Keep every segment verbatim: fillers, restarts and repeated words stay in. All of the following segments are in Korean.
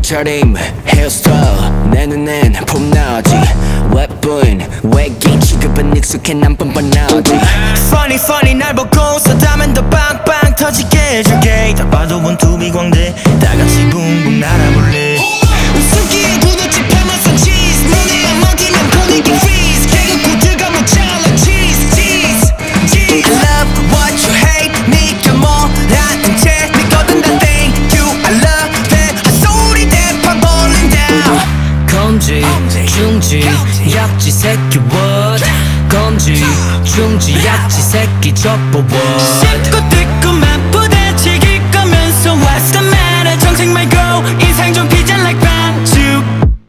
옷차림 헤어스타일 내 눈엔 폼나지 웹보인 외계인 취급은 익숙해 난 뻔뻔하지 Funny funny 날 보고 서다면 더 빵빵 터지게 해줄게 다 봐도 원투비 광대 다같이 붕붕 날아볼래 웃음기에 구두집 파마산 치즈 눈에 안 먹이면 분위기 freeze 개그코드가 모자라 cheese cheese cheese I love what you hate 네가 뭐라는 채 믿거든 다 thank you I love it 핫소리 대판 벌린다 검지 중지 약지 새끼 what 검지 중지 약지 새끼 접어 what 씹고 뜯고만 부대찌길 거면서 What's the matter 정색 말고 인상 좀 피자 like 반죽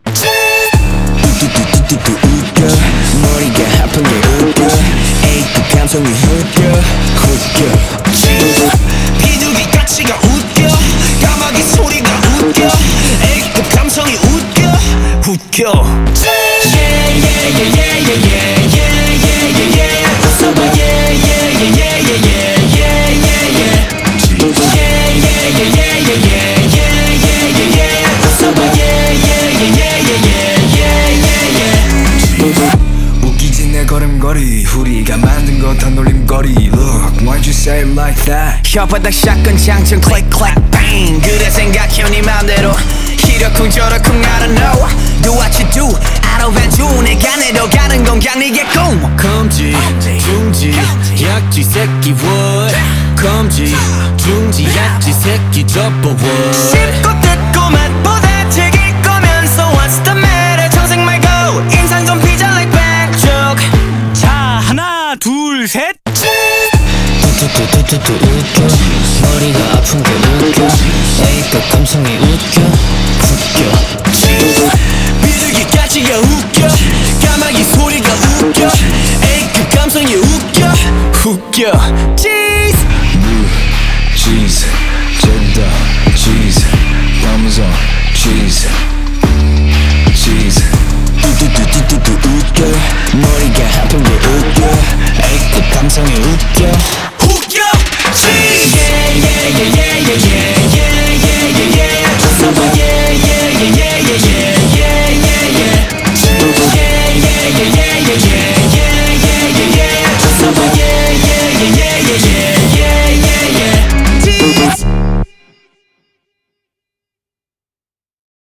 뚜뚜뚜뚜뚜 웃겨 머리가 아픈 게 웃겨 A급 감성이 웃겨 웃겨 비둘기 가치가 웃겨 까마귀 소리가 웃겨 A급 감성이 웃겨 웃겨 Yeah yeah yeah yeah yeah yeah yeah yeah yeah 웃어봐 yeah yeah yeah yeah yeah yeah yeah yeah yeah yeah yeah yeah yeah yeah yeah yeah yeah 웃어봐 yeah yeah yeah yeah yeah yeah yeah yeah 웃기지 내 걸음걸이 우리가 만든 거 다 놀림거리 Look why'd you say it like that 혓바닥 샷건 장전 click click bang 그래 생각해 네 맘대로 이러쿵 저러쿵 I don't know Do what you do 알아봐줘 내가 내려가는 건 그냥 네게 꿈 검지 중지 약지 새끼 what 검지 중지 약지 새끼 접어 what 씹고 뜯고만 부대찌길 거면서 What's the matter 정색 말고 인상 좀 피자 like 반죽 자 하나 둘셋 뚜뚜뚜뚜뚜 웃겨 머리가 아픈 게 웃겨 A급 감성이 웃겨